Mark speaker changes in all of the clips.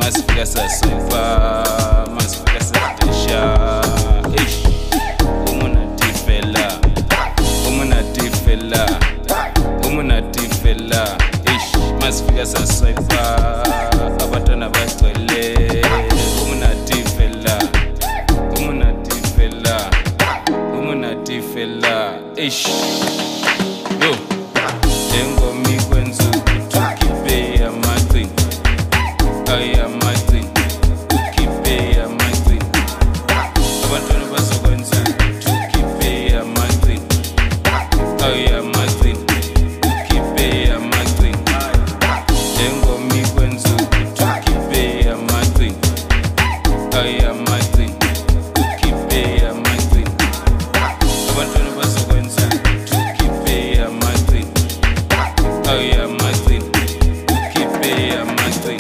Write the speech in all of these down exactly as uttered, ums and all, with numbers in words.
Speaker 1: masifika sasofa, masifika satesha. Ish, umuna tifela, umuna tifela, umuna tifela. Ish, masifika sasofa, abatana bagcwele. Umuna tifela, umuna tifela, umuna tifela. Ish, yo, tengo mi kwenzu kutukipe ya matri. Aya matri, ukipe ya matri. Abantwana bazokwenza kutukipe ya matri. Aya matri, ukipe ya matri. Tengo mi kwenzu kutukipe ya matri. Aya matri, ukipe ya matri. Abantwana bazokwenza kutukipe ya matri. Aya matri, ukipe ya matri.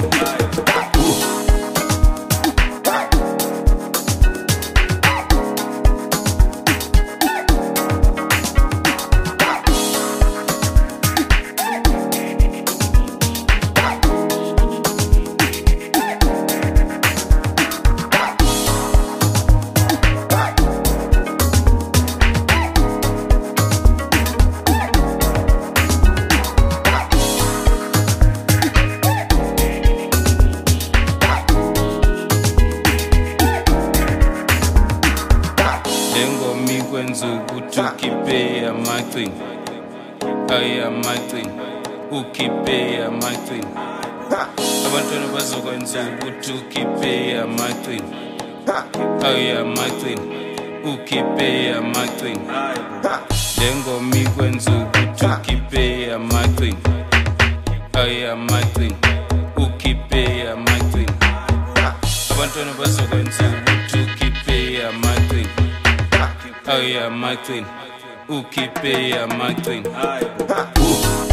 Speaker 1: Dengo mi kwenzu kutukipe ya matri. Aya matri, ukipe ya matri. Abantwana bazokwenza kutukipe ya matri. Aya matri, ukipe ya matri. Dengo mi kwenzu kutukipe ya matri. Aya matri, ukipe ya matri. Abantwana bazokwenza kutukipe ya matri. Aya matri, ukipe ya matri.